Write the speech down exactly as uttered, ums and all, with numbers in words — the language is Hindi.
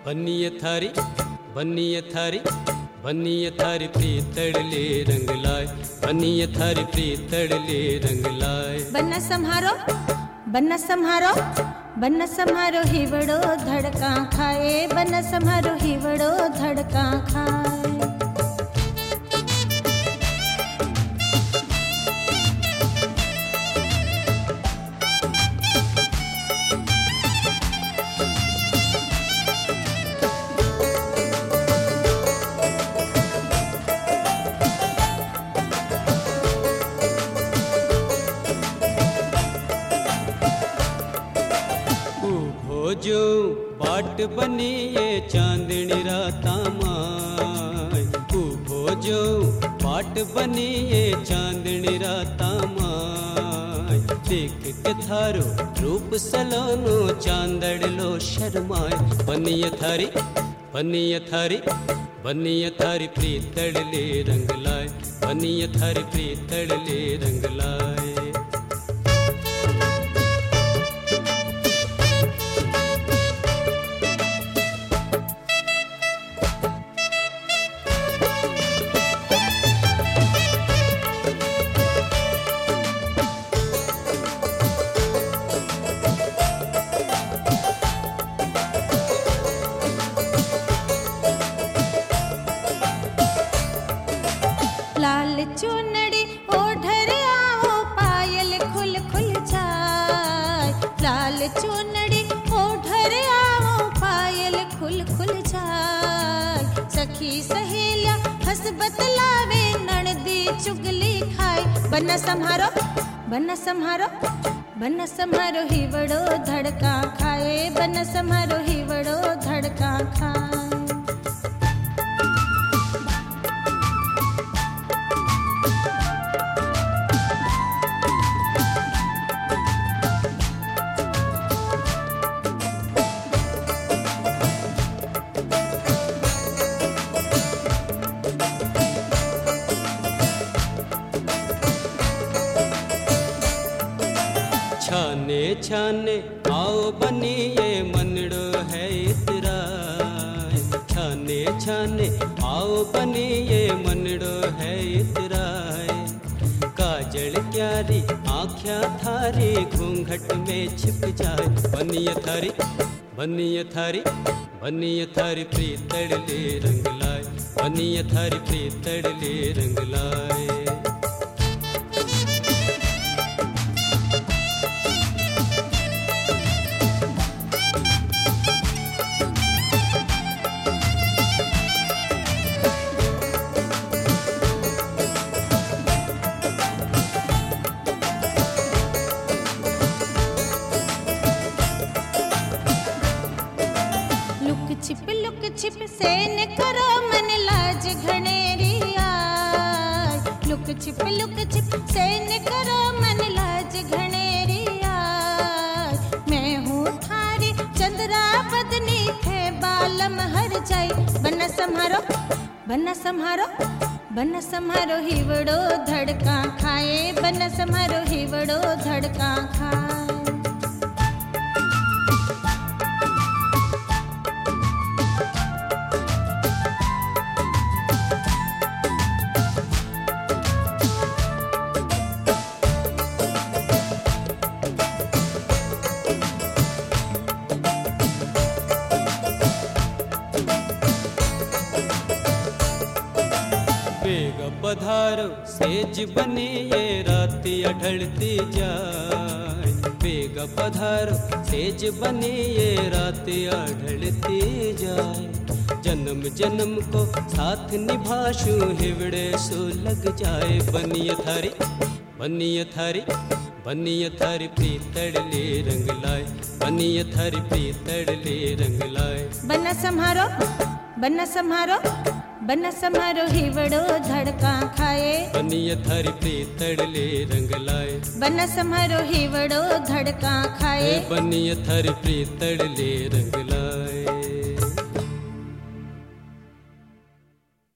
बनिए थारी बनिए थारी बनिए थारी प्रीतड़ले रंग लाए, बनिए थारी प्रीतड़ले रंग लाए। बन्ना सम्हारो बन्ना सम्हारो बन्ना सम्हारो हिवड़ो धड़का खाए, बन्ना सम्हारो हिवड़ो धड़का खाए। जो बाट बनी ये चांदनी राता माय, उभो जो बाट बनी ये चांदनी राता माय। देख के थारो रूप सलोनो चांदड़ लो शर्माए, बनिए थारी बनिए थारी बनिए थारी प्रीतड़ले रंग लाए, बनिए थारी प्रीतड़ले रंग लाए। लाल चुनड़ी ओढ़र आओ पायल खुल खुल जाए, लाल चुनड़ी ओढ़र आओ पायल खुल खुल जाए। सखी सहेलिया हंस बतलावे ननदी चुगली खाए, बन्ना सम्हारो बन्ना सम्हारो बन्ना सम्हारो हिवड़ो धड़का खाए, बन्ना सम्हारो हिवड़ो धड़का खाए। छाने छाने आओ बनिए मनड़ो है इतराय, छाने छाने आओ बनिए मनड़ो है इतराय। काजल क्यारी आँख्या थारी घूंघट में छिप जाए, बनिए थारी बनिए थारी बनिए थारी प्रीतड़ले रंग लाए, बनिए थारी प्रीतड़ले रंग लाए। छिप लुक छिप से न करो मन लाज घनेरी आय, लुक छिप लुक छिप से न करो मन लाज घनेरी आय। मैं हूँ थारी चंद्रा बदनी थे बालम हर जाई, बन्ना सम्हारो बन्ना सम्हारो बन्ना सम्हारो हिवड़ो धड़का खाए, बन्ना सम्हारो हिवड़ो धड़का खाए। बेग पधारो सेज बनी ये राती अढलती जाए, बेग पधारो सेज बनी ये राती अढलती जाए। जन्म जन्म को साथ निभाशु हिवड़े सो लग जाए, बनिए थारी बनिए थारी बनिए थारी प्रीतड़ले रंग लाए, बनिए थारी प्रीतड़ले रंग लाए। बन्ना सम्हारो बन्ना सम्हारो बन्ना सम्हारो हिवड़ो धड़का खाए, बनिए थारी प्रीतड़ले रंग लाए, बन्ना सम्हारो हिवड़ो धड़का खाए। बनिए थारी प्रीतड़ले रंग लाए।